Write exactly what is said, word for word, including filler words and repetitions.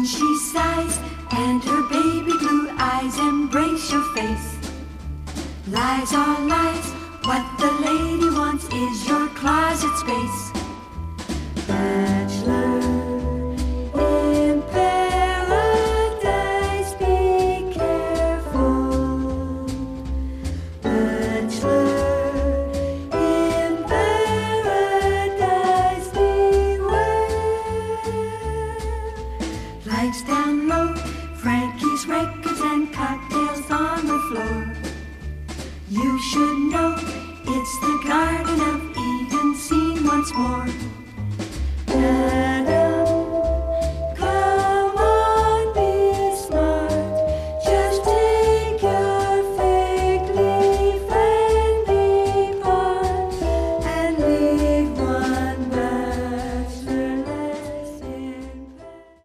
Then she sighs, and her baby blue eyes embrace your face. Lies are lies, what the lady wants is your closet space. Bachelor in paradise, be careful. Bachelor in paradise, beware. Lights down low, Frankie's records and cocktails on the floor. You should know it's the Garden of Eden seen once more. Da, da.